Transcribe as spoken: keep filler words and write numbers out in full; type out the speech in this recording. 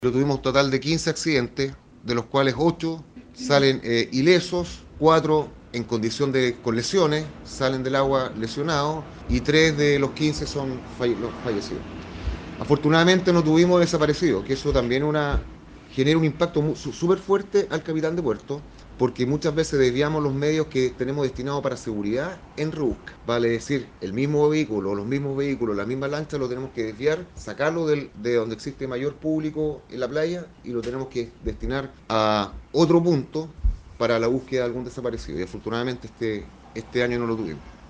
Tuvimos un total de quince accidentes, de los cuales ocho salen eh, ilesos, cuatro en condición de con lesiones, salen del agua lesionados y tres de los quince son falle los fallecidos. Afortunadamente no tuvimos desaparecidos, que eso también una, genera un impacto súper fuerte al capitán de puerto, porque muchas veces desviamos los medios que tenemos destinados para seguridad en rebusca. Vale decir, el mismo vehículo, los mismos vehículos, la misma lancha lo tenemos que desviar, sacarlo del, de donde existe mayor público en la playa y lo tenemos que destinar a otro punto para la búsqueda de algún desaparecido. Y afortunadamente este, este año no lo tuvimos.